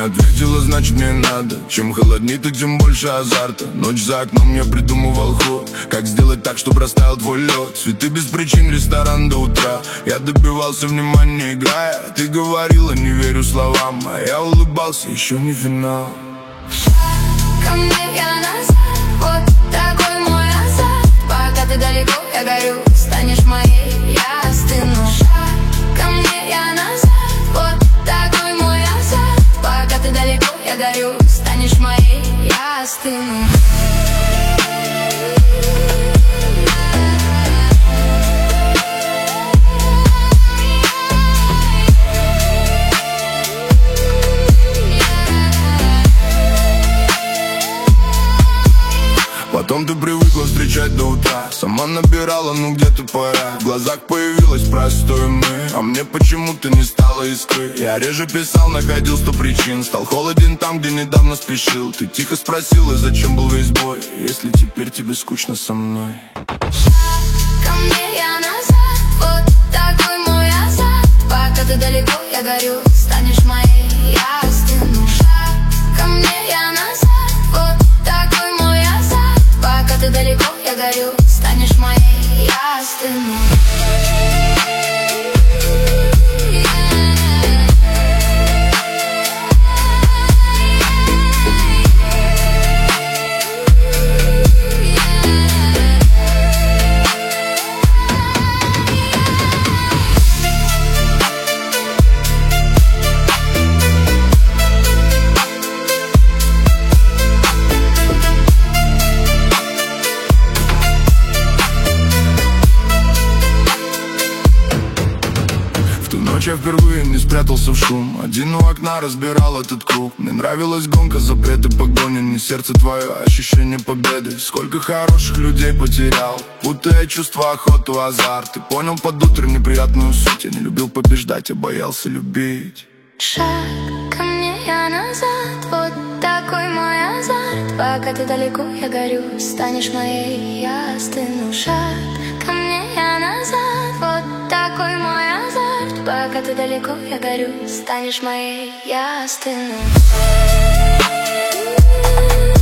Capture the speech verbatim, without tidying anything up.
ответила, значит мне надо. Чем холодней, так тем больше азарта. Ночь за окном я придумывал ход, как сделать так, чтобы растаял твой лед. Цветы без причин, ресторан до утра. Я добивался внимания, играя. Ты говорила, не верю словам, а я улыбался, еще не финал. Ко мне я назад, вот такой мой азарт. Пока ты далеко, я горю, станешь моей, я остыну. Ко мне я назад, вот такой мой азарт. Пока ты далеко, я горю, станешь моей, я остыну. Потом ты привыкла встречать до утра. Сама набирала, ну где-то пора. В глазах появилось простое мы, а мне почему-то не стало искры. Я реже писал, находил сто причин. Стал холоден там, где недавно спешил. Ты тихо спросила, зачем был весь бой, если теперь тебе скучно со мной. Ко мне я назад, вот такой мой азарт. Пока ты далеко, я горю, станешь моей, я остыну. Ко мне я назад, вот такой мой азарт. Пока ты далеко, я горю, станешь моей, я остыну. Я впервые не спрятался в шум. Один у окна разбирал этот круг. Мне нравилась гонка, запреты, погоня. Не сердце твое, а ощущение победы. Сколько хороших людей потерял, путая чувства, охоту, азарт. Ты понял под утро неприятную суть. Я не любил побеждать, я боялся любить. Шаг ко мне я назад, вот такой мой азарт. Пока ты далеко, я горю, станешь моей, я остыну. Шаг ко мне я назад, вот такой мой азарт. Пока ты далеко, я горю, станешь моей, я остыну.